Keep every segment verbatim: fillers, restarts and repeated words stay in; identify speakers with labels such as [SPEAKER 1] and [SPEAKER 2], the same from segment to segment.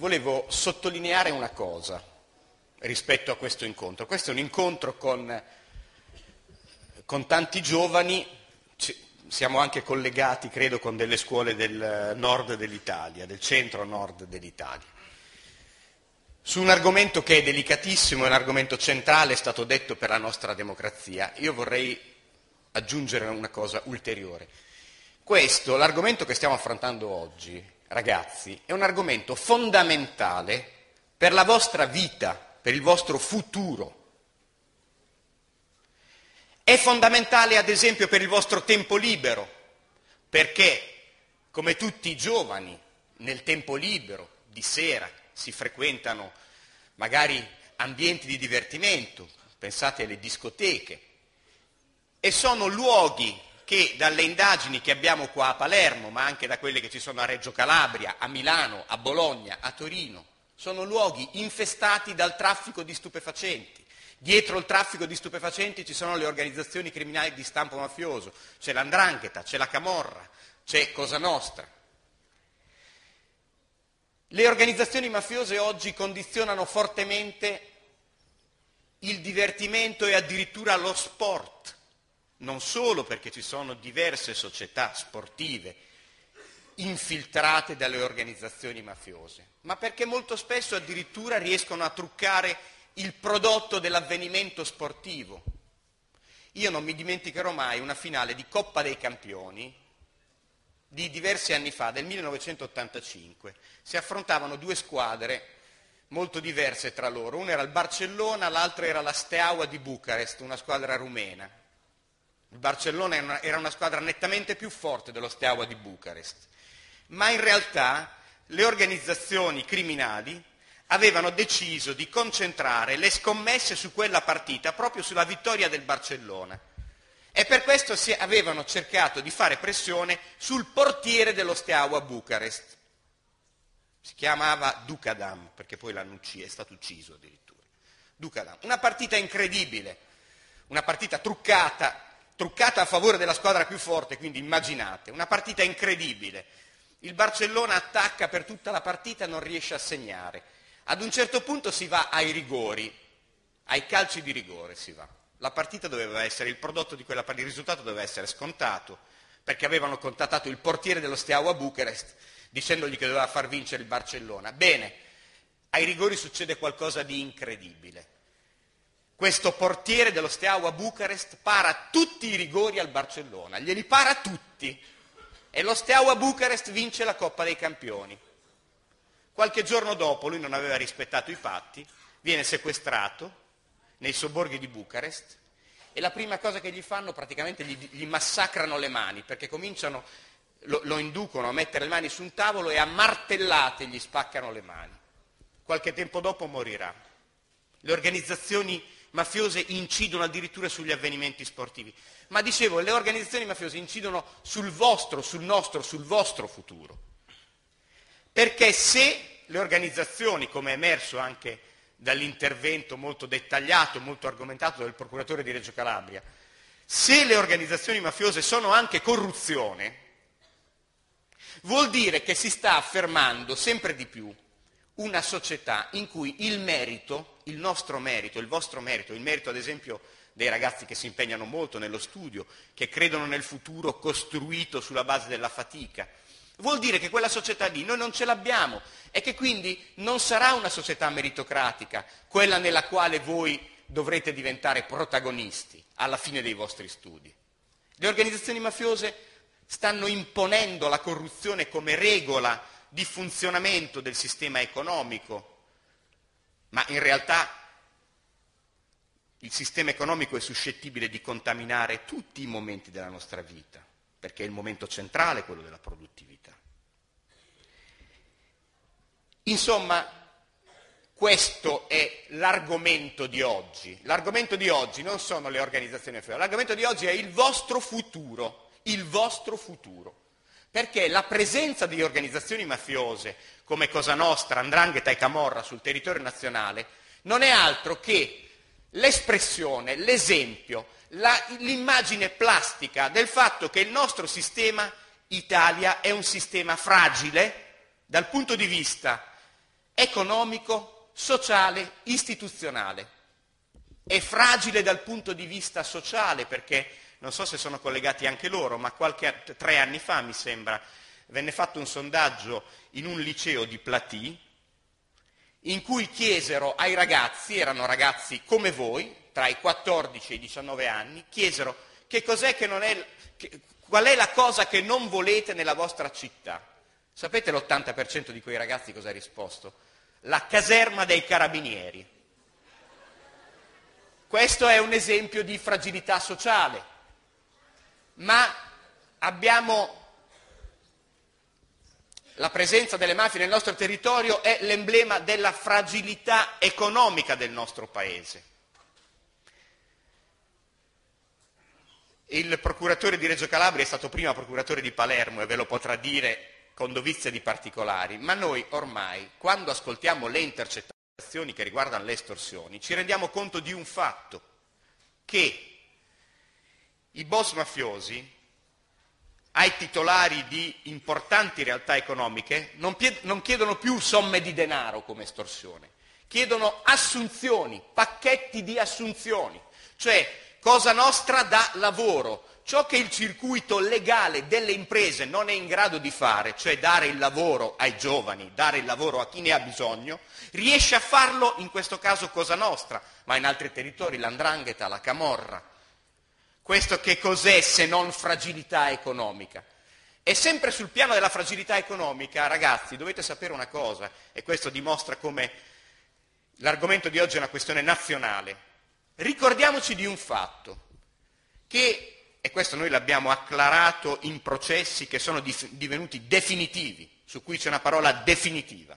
[SPEAKER 1] volevo sottolineare una cosa rispetto a questo incontro. Questo è un incontro con, con tanti giovani, siamo anche collegati, credo, con delle scuole del nord dell'Italia, del centro-nord dell'Italia. Su un argomento che è delicatissimo, è un argomento centrale, è stato detto, per la nostra democrazia. Io vorrei aggiungere una cosa ulteriore. Questo, l'argomento che stiamo affrontando oggi, ragazzi, è un argomento fondamentale per la vostra vita, per il vostro futuro. È fondamentale, ad esempio, per il vostro tempo libero, perché, come tutti i giovani, nel tempo libero, di sera, si frequentano magari ambienti di divertimento, pensate alle discoteche, e sono luoghi che dalle indagini che abbiamo qua a Palermo, ma anche da quelle che ci sono a Reggio Calabria, a Milano, a Bologna, a Torino, sono luoghi infestati dal traffico di stupefacenti. Dietro il traffico di stupefacenti ci sono le organizzazioni criminali di stampo mafioso, c'è l'Andrangheta, c'è la Camorra, c'è Cosa Nostra. Le organizzazioni mafiose oggi condizionano fortemente il divertimento e addirittura lo sport, non solo perché ci sono diverse società sportive infiltrate dalle organizzazioni mafiose, ma perché molto spesso addirittura riescono a truccare il prodotto dell'avvenimento sportivo. Io non mi dimenticherò mai una finale di Coppa dei Campioni di diversi anni fa, del millenovecentottantacinque. Si affrontavano due squadre molto diverse tra loro. Una era il Barcellona, l'altra era la Steaua di Bucarest, una squadra rumena. Il Barcellona era una, era una squadra nettamente più forte dello Steaua di Bucarest, ma in realtà le organizzazioni criminali avevano deciso di concentrare le scommesse su quella partita, proprio sulla vittoria del Barcellona. E per questo si avevano cercato di fare pressione sul portiere dello Steaua Bucarest. Si chiamava Dukadam, perché poi l'hanno ucciso, è stato ucciso addirittura. Dukadam. Una partita incredibile, una partita truccata, truccata a favore della squadra più forte, quindi immaginate, una partita incredibile. Il Barcellona attacca per tutta la partita e non riesce a segnare. Ad un certo punto si va ai rigori, ai calci di rigore si va. La partita doveva essere, il prodotto di quella partita, il risultato doveva essere scontato, perché avevano contattato il portiere dello Steaua Bucarest dicendogli che doveva far vincere il Barcellona. Bene, ai rigori succede qualcosa di incredibile. Questo portiere dello Steaua Bucarest para tutti i rigori al Barcellona, glieli para tutti, e lo Steaua Bucarest vince la Coppa dei Campioni. Qualche giorno dopo, lui non aveva rispettato i patti, viene sequestrato nei sobborghi di Bucarest e la prima cosa che gli fanno, praticamente gli, gli massacrano le mani, perché cominciano, lo, lo inducono a mettere le mani su un tavolo e a martellate gli spaccano le mani. Qualche tempo dopo morirà. Le organizzazioni mafiose incidono addirittura sugli avvenimenti sportivi. Ma dicevo, le organizzazioni mafiose incidono sul vostro, sul nostro, sul vostro futuro. Perché se le organizzazioni, come è emerso anche dall'intervento molto dettagliato, molto argomentato del procuratore di Reggio Calabria, se le organizzazioni mafiose sono anche corruzione, vuol dire che si sta affermando sempre di più una società in cui il merito, il nostro merito, il vostro merito, il merito ad esempio dei ragazzi che si impegnano molto nello studio, che credono nel futuro costruito sulla base della fatica, vuol dire che quella società lì noi non ce l'abbiamo e che quindi non sarà una società meritocratica, quella nella quale voi dovrete diventare protagonisti alla fine dei vostri studi. Le organizzazioni mafiose stanno imponendo la corruzione come regola di funzionamento del sistema economico, ma in realtà il sistema economico è suscettibile di contaminare tutti i momenti della nostra vita, perché è il momento centrale quello della produttività. Insomma, questo è l'argomento di oggi. L'argomento di oggi non sono le organizzazioni mafiose, l'argomento di oggi è il vostro futuro, il vostro futuro. Perché la presenza di organizzazioni mafiose come Cosa Nostra, Andrangheta e Camorra sul territorio nazionale non è altro che l'espressione, l'esempio, la, l'immagine plastica del fatto che il nostro sistema Italia è un sistema fragile dal punto di vista economico, sociale, istituzionale. È fragile dal punto di vista sociale perché, non so se sono collegati anche loro, ma qualche tre anni fa, mi sembra, venne fatto un sondaggio in un liceo di Platì in cui chiesero ai ragazzi, erano ragazzi come voi, tra i quattordici e i diciannove anni, chiesero che cos'è che non è, che, qual è la cosa che non volete nella vostra città. Sapete l'ottanta per cento di quei ragazzi cosa ha risposto? La caserma dei carabinieri. Questo è un esempio di fragilità sociale, ma abbiamo la presenza delle mafie nel nostro territorio è l'emblema della fragilità economica del nostro paese. Il procuratore di Reggio Calabria è stato prima procuratore di Palermo e ve lo potrà dire con dovizia di particolari, ma noi ormai, quando ascoltiamo le intercettazioni che riguardano le estorsioni, ci rendiamo conto di un fatto, che i boss mafiosi, ai titolari di importanti realtà economiche, non, pie- non chiedono più somme di denaro come estorsione, chiedono assunzioni, pacchetti di assunzioni, cioè Cosa Nostra dà lavoro, ciò che il circuito legale delle imprese non è in grado di fare, cioè dare il lavoro ai giovani, dare il lavoro a chi ne ha bisogno, riesce a farlo in questo caso Cosa Nostra, ma in altri territori l'Andrangheta, la Camorra. Questo che cos'è se non fragilità economica? E sempre sul piano della fragilità economica, ragazzi, dovete sapere una cosa, e questo dimostra come l'argomento di oggi è una questione nazionale. Ricordiamoci di un fatto, che, e questo noi l'abbiamo acclarato in processi che sono dif- divenuti definitivi, su cui c'è una parola definitiva.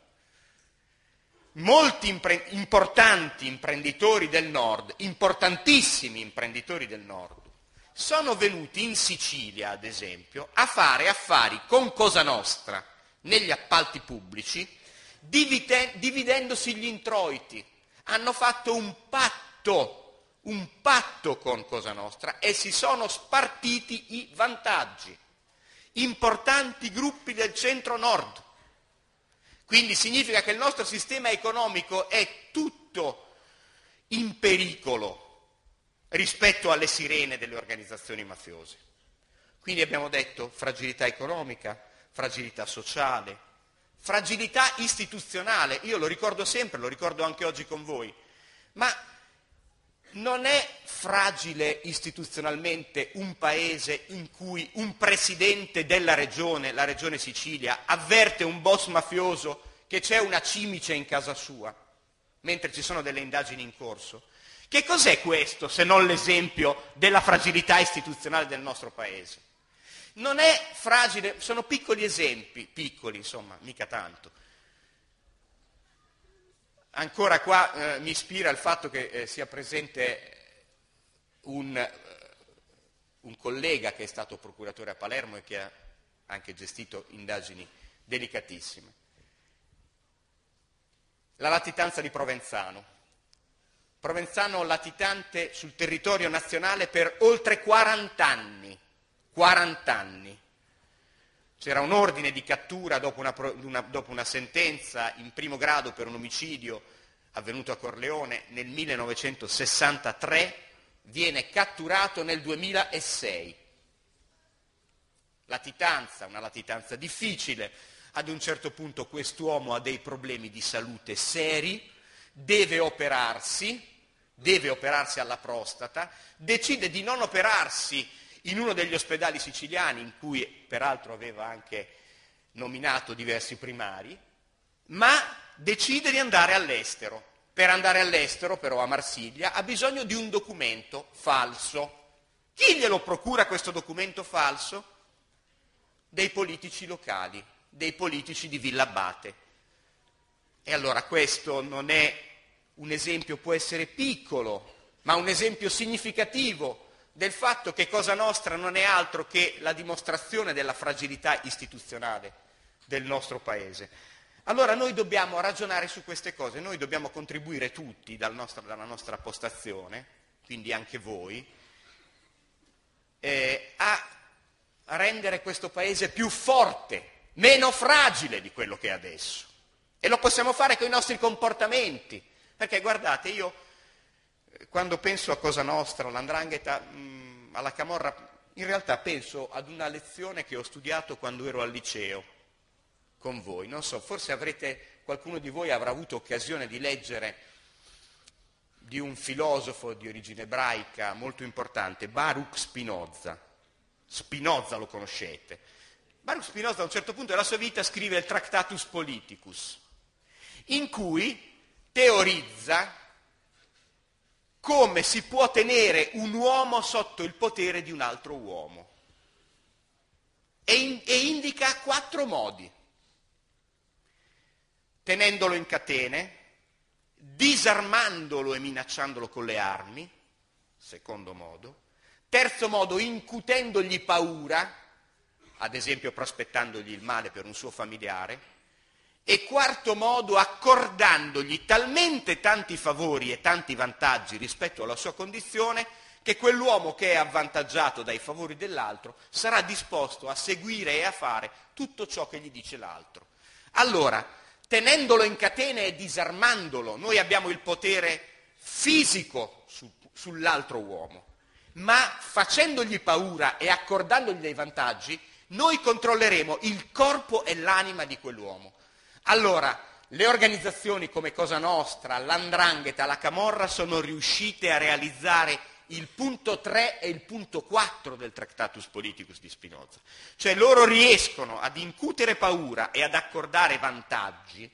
[SPEAKER 1] Molti impre- importanti imprenditori del Nord, importantissimi imprenditori del Nord, sono venuti in Sicilia, ad esempio, a fare affari con Cosa Nostra negli appalti pubblici, divide- dividendosi gli introiti. Hanno fatto un patto, un patto con Cosa Nostra e si sono spartiti i vantaggi. Importanti gruppi del centro-nord. Quindi significa che il nostro sistema economico è tutto in pericolo rispetto alle sirene delle organizzazioni mafiose. Quindi abbiamo detto fragilità economica, fragilità sociale, fragilità istituzionale. Io lo ricordo sempre, lo ricordo anche oggi con voi, ma non è fragile istituzionalmente un paese in cui un presidente della regione, la regione Sicilia, avverte un boss mafioso che c'è una cimice in casa sua, mentre ci sono delle indagini in corso? Che cos'è questo se non l'esempio della fragilità istituzionale del nostro paese? Non è fragile, sono piccoli esempi, piccoli insomma, mica tanto. Ancora qua eh, mi ispira il fatto che eh, sia presente un, eh, un collega che è stato procuratore a Palermo e che ha anche gestito indagini delicatissime. La latitanza di Provenzano. Provenzano latitante sul territorio nazionale per oltre quaranta anni. quaranta anni. C'era un ordine di cattura dopo una, una, dopo una sentenza in primo grado per un omicidio avvenuto a Corleone nel millenovecentosessantatré, viene catturato nel duemilasei. Latitanza, una latitanza difficile, ad un certo punto quest'uomo ha dei problemi di salute seri, deve operarsi, deve operarsi alla prostata, decide di non operarsi in uno degli ospedali siciliani, in cui peraltro aveva anche nominato diversi primari, ma decide di andare all'estero. Per andare all'estero, però, a Marsiglia, ha bisogno di un documento falso. Chi glielo procura questo documento falso? Dei politici locali, dei politici di Villa Abate. E allora questo non è un esempio, può essere piccolo, ma un esempio significativo del fatto che Cosa Nostra non è altro che la dimostrazione della fragilità istituzionale del nostro Paese. Allora noi dobbiamo ragionare su queste cose, noi dobbiamo contribuire tutti dal nostro, dalla nostra postazione, quindi anche voi, eh, a rendere questo Paese più forte, meno fragile di quello che è adesso. E lo possiamo fare con i nostri comportamenti. Perché guardate, io quando penso a Cosa Nostra, all'Andrangheta, mh, alla Camorra, in realtà penso ad una lezione che ho studiato quando ero al liceo con voi. Non so, forse avrete, qualcuno di voi avrà avuto occasione di leggere di un filosofo di origine ebraica molto importante, Baruch Spinoza. Spinoza lo conoscete. Baruch Spinoza a un certo punto della sua vita scrive il Tractatus Politicus, in cui teorizza come si può tenere un uomo sotto il potere di un altro uomo. E, in, e indica quattro modi. Tenendolo in catene, disarmandolo e minacciandolo con le armi, secondo modo. Terzo modo, incutendogli paura, ad esempio prospettandogli il male per un suo familiare. E quarto modo, accordandogli talmente tanti favori e tanti vantaggi rispetto alla sua condizione che quell'uomo che è avvantaggiato dai favori dell'altro sarà disposto a seguire e a fare tutto ciò che gli dice l'altro. Allora, tenendolo in catene e disarmandolo, noi abbiamo il potere fisico su, sull'altro uomo, ma facendogli paura e accordandogli dei vantaggi, noi controlleremo il corpo e l'anima di quell'uomo. Allora, le organizzazioni come Cosa Nostra, l'Andrangheta, la Camorra sono riuscite a realizzare il punto tre e il punto quattro del Tractatus Politicus di Spinoza. Cioè loro riescono ad incutere paura e ad accordare vantaggi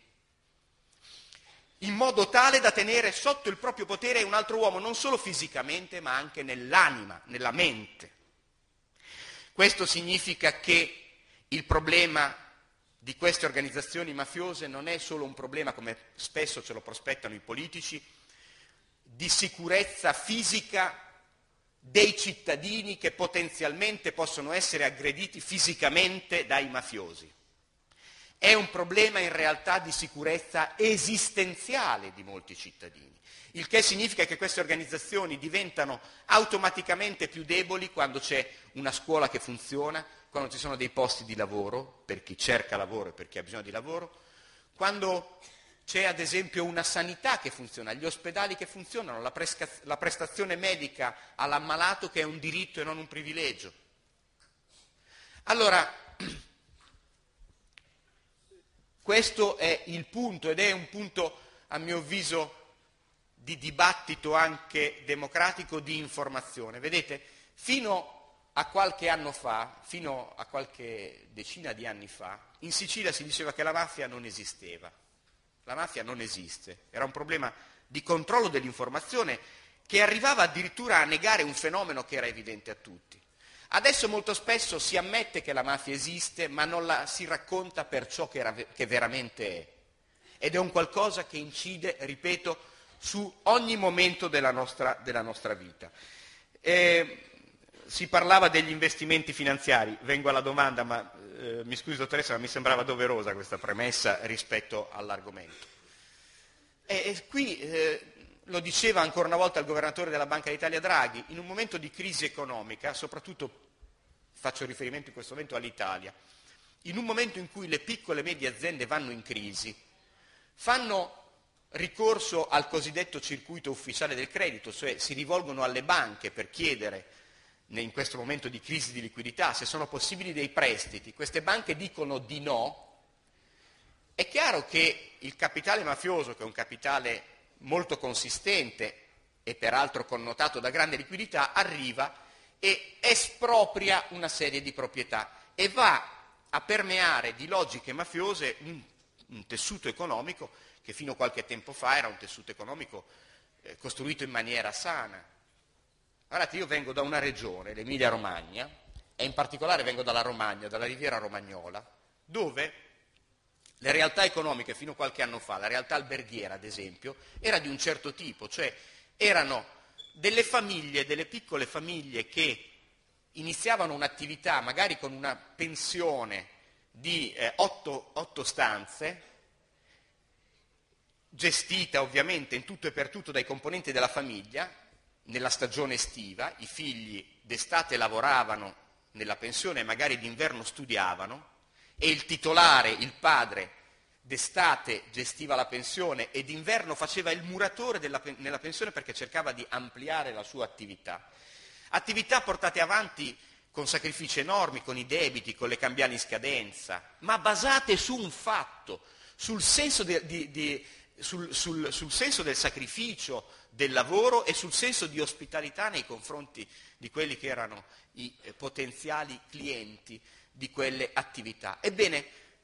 [SPEAKER 1] in modo tale da tenere sotto il proprio potere un altro uomo, non solo fisicamente, ma anche nell'anima, nella mente. Questo significa che il problema di queste organizzazioni mafiose non è solo un problema, come spesso ce lo prospettano i politici, di sicurezza fisica dei cittadini che potenzialmente possono essere aggrediti fisicamente dai mafiosi. È un problema in realtà di sicurezza esistenziale di molti cittadini, il che significa che queste organizzazioni diventano automaticamente più deboli quando c'è una scuola che funziona, quando ci sono dei posti di lavoro per chi cerca lavoro e per chi ha bisogno di lavoro, quando c'è ad esempio una sanità che funziona, gli ospedali che funzionano, la, presca- la prestazione medica all'ammalato che è un diritto e non un privilegio. Allora, questo è il punto, ed è un punto, a mio avviso, di dibattito anche democratico, di informazione. Vedete, fino a qualche anno fa, fino a qualche decina di anni fa, in Sicilia si diceva che la mafia non esisteva. La mafia non esiste, era un problema di controllo dell'informazione che arrivava addirittura a negare un fenomeno che era evidente a tutti. Adesso molto spesso si ammette che la mafia esiste, ma non la si racconta per ciò che, era, che veramente è. Ed è un qualcosa che incide, ripeto, su ogni momento della nostra, della nostra vita. E si parlava degli investimenti finanziari, vengo alla domanda, ma eh, mi scusi dottoressa, ma mi sembrava doverosa questa premessa rispetto all'argomento. E, e qui eh, lo diceva ancora una volta il governatore della Banca d'Italia Draghi, in un momento di crisi economica, soprattutto faccio riferimento in questo momento all'Italia, in un momento in cui le piccole e medie aziende vanno in crisi, fanno ricorso al cosiddetto circuito ufficiale del credito, cioè si rivolgono alle banche per chiedere in questo momento di crisi di liquidità se sono possibili dei prestiti. Queste banche dicono di no. È chiaro che il capitale mafioso, che è un capitale molto consistente e peraltro connotato da grande liquidità, arriva e espropria una serie di proprietà e va a permeare di logiche mafiose un, un tessuto economico che fino a qualche tempo fa era un tessuto economico eh, costruito in maniera sana. Guardate, io vengo da una regione, l'Emilia Romagna, e in particolare vengo dalla Romagna, dalla Riviera Romagnola, dove le realtà economiche fino a qualche anno fa, la realtà alberghiera ad esempio, era di un certo tipo, cioè erano delle famiglie, delle piccole famiglie che iniziavano un'attività magari con una pensione di eh, otto, otto stanze, gestita ovviamente in tutto e per tutto dai componenti della famiglia. Nella stagione estiva i figli d'estate lavoravano nella pensione e magari d'inverno studiavano, e il titolare, il padre, d'estate gestiva la pensione e d'inverno faceva il muratore della, nella pensione perché cercava di ampliare la sua attività. Attività portate avanti con sacrifici enormi, con i debiti, con le cambiali in scadenza, ma basate su un fatto, sul senso, di, di, di, sul, sul, sul senso del sacrificio, del lavoro e sul senso di ospitalità nei confronti di quelli che erano i eh, potenziali clienti di quelle attività. Ebbene,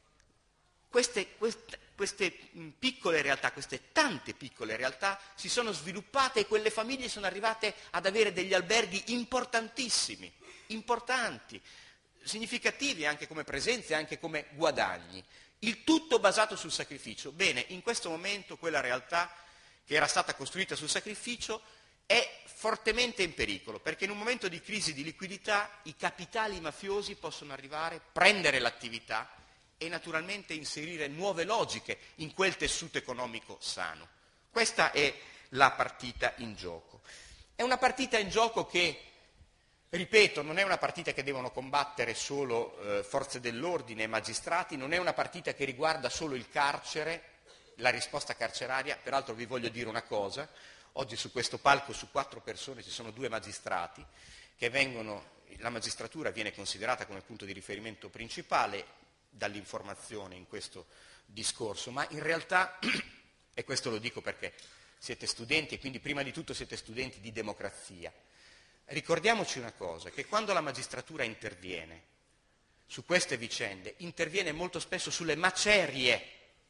[SPEAKER 1] queste, queste, queste piccole realtà, queste tante piccole realtà si sono sviluppate e quelle famiglie sono arrivate ad avere degli alberghi importantissimi, importanti, significativi anche come presenze, anche come guadagni. Il tutto basato sul sacrificio. Bene, in questo momento quella realtà che era stata costruita sul sacrificio è fortemente in pericolo, perché in un momento di crisi di liquidità i capitali mafiosi possono arrivare, prendere l'attività e naturalmente inserire nuove logiche in quel tessuto economico sano. Questa è la partita in gioco. È una partita in gioco che, ripeto, non è una partita che devono combattere solo eh, forze dell'ordine e magistrati, non è una partita che riguarda solo il carcere, la risposta carceraria. Peraltro vi voglio dire una cosa, oggi su questo palco su quattro persone ci sono due magistrati che vengono, la magistratura viene considerata come punto di riferimento principale dall'informazione in questo discorso, ma in realtà, e questo lo dico perché siete studenti e quindi prima di tutto siete studenti di democrazia, ricordiamoci una cosa, che quando la magistratura interviene su queste vicende, interviene molto spesso sulle macerie,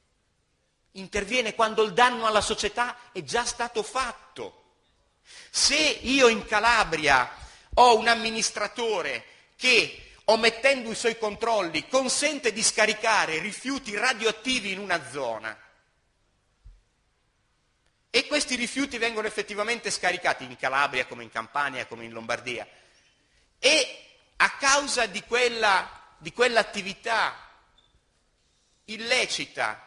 [SPEAKER 1] interviene quando il danno alla società è già stato fatto. Se io in Calabria ho un amministratore che, omettendo i suoi controlli, consente di scaricare rifiuti radioattivi in una zona e questi rifiuti vengono effettivamente scaricati in Calabria come in Campania come in Lombardia e a causa di quella, di quell'attività illecita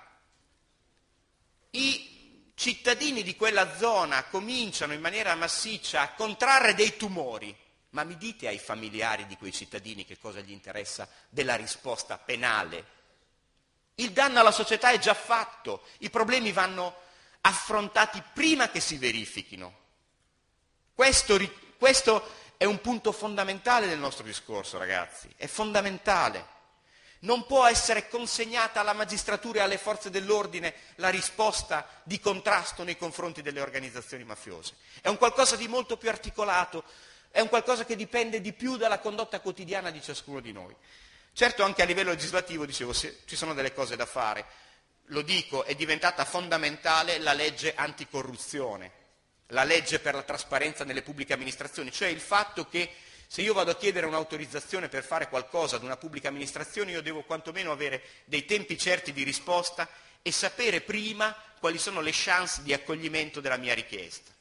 [SPEAKER 1] i cittadini di quella zona cominciano in maniera massiccia a contrarre dei tumori, ma mi dite ai familiari di quei cittadini che cosa gli interessa della risposta penale? Il danno alla società è già fatto, i problemi vanno affrontati prima che si verifichino. Questo, questo è un punto fondamentale del nostro discorso, ragazzi, è fondamentale. Non può essere consegnata alla magistratura e alle forze dell'ordine la risposta di contrasto nei confronti delle organizzazioni mafiose. È un qualcosa di molto più articolato, è un qualcosa che dipende di più dalla condotta quotidiana di ciascuno di noi. Certo, anche a livello legislativo, dicevo, ci sono delle cose da fare. Lo dico, è diventata fondamentale la legge anticorruzione, la legge per la trasparenza nelle pubbliche amministrazioni, cioè il fatto che se io vado a chiedere un'autorizzazione per fare qualcosa ad una pubblica amministrazione, io devo quantomeno avere dei tempi certi di risposta e sapere prima quali sono le chance di accoglimento della mia richiesta.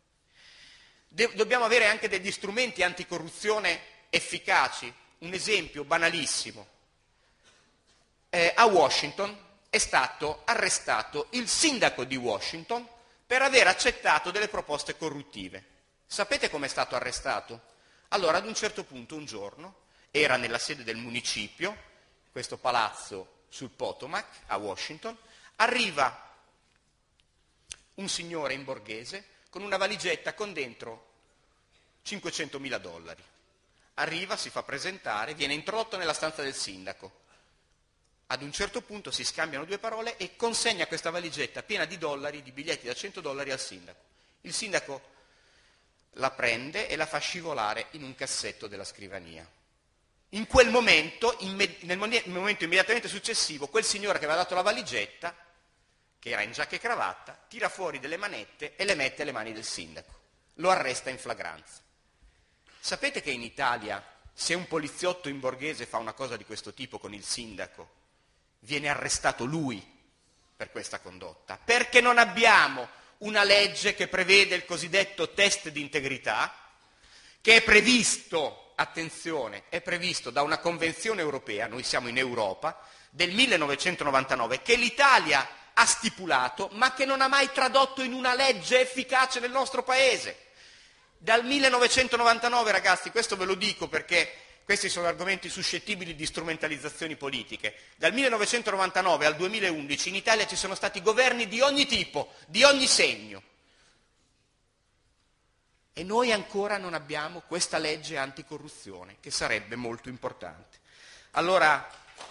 [SPEAKER 1] De- dobbiamo avere anche degli strumenti anticorruzione efficaci. Un esempio banalissimo. Eh, a Washington è stato arrestato il sindaco di Washington per aver accettato delle proposte corruttive. Sapete come è stato arrestato? Allora, ad un certo punto, un giorno, era nella sede del municipio, questo palazzo sul Potomac, a Washington, arriva un signore in borghese con una valigetta con dentro cinquecentomila dollari. Arriva, si fa presentare, viene introdotto nella stanza del sindaco. Ad un certo punto si scambiano due parole e consegna questa valigetta piena di dollari, di biglietti da cento dollari al sindaco. Il sindaco la prende e la fa scivolare in un cassetto della scrivania. In quel momento, nel momento immediatamente successivo, quel signore che aveva dato la valigetta, che era in giacca e cravatta, tira fuori delle manette e le mette alle mani del sindaco. Lo arresta in flagranza. Sapete che in Italia, se un poliziotto in borghese fa una cosa di questo tipo con il sindaco, viene arrestato lui per questa condotta? Perché non abbiamo una legge che prevede il cosiddetto test di integrità, che è previsto, attenzione, è previsto da una convenzione europea, noi siamo in Europa, del millenovecentonovantanove, che l'Italia ha stipulato, ma che non ha mai tradotto in una legge efficace nel nostro Paese. Dal millenovecentonovantanove, ragazzi, questo ve lo dico perché questi sono argomenti suscettibili di strumentalizzazioni politiche. Dal millenovecentonovantanove al duemilaundici in Italia ci sono stati governi di ogni tipo, di ogni segno. E noi ancora non abbiamo questa legge anticorruzione, che sarebbe molto importante. Allora,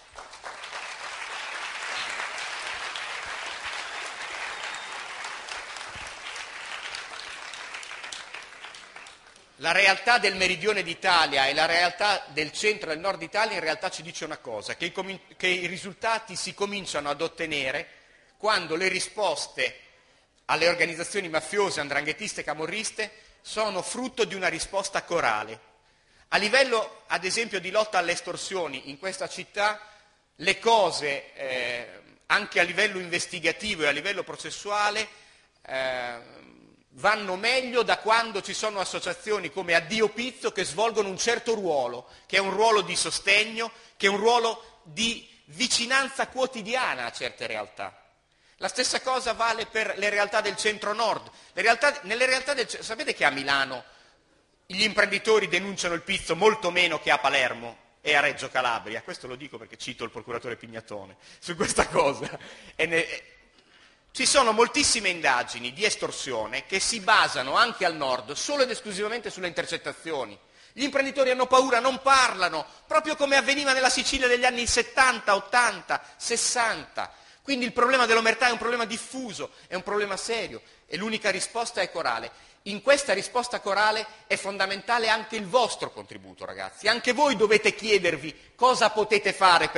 [SPEAKER 1] la realtà del meridione d'Italia e la realtà del centro e del nord Italia in realtà ci dice una cosa, che i, com- che i risultati si cominciano ad ottenere quando le risposte alle organizzazioni mafiose, andranghetiste e camorriste sono frutto di una risposta corale. A livello, ad esempio, di lotta alle estorsioni, in questa città le cose, eh, anche a livello investigativo e a livello processuale, eh, vanno meglio da quando ci sono associazioni come Addio Pizzo che svolgono un certo ruolo, che è un ruolo di sostegno, che è un ruolo di vicinanza quotidiana a certe realtà. La stessa cosa vale per le realtà del centro-nord. Le realtà, nelle realtà del, sapete che a Milano gli imprenditori denunciano il pizzo molto meno che a Palermo e a Reggio Calabria? Questo lo dico perché cito il procuratore Pignatone su questa cosa. E ne, ci sono moltissime indagini di estorsione che si basano anche al nord solo ed esclusivamente sulle intercettazioni. Gli imprenditori hanno paura, non parlano, proprio come avveniva nella Sicilia degli anni settanta, ottanta, sessanta. Quindi il problema dell'omertà è un problema diffuso, è un problema serio e l'unica risposta è corale. In questa risposta corale è fondamentale anche il vostro contributo, ragazzi. Anche voi dovete chiedervi cosa potete fare per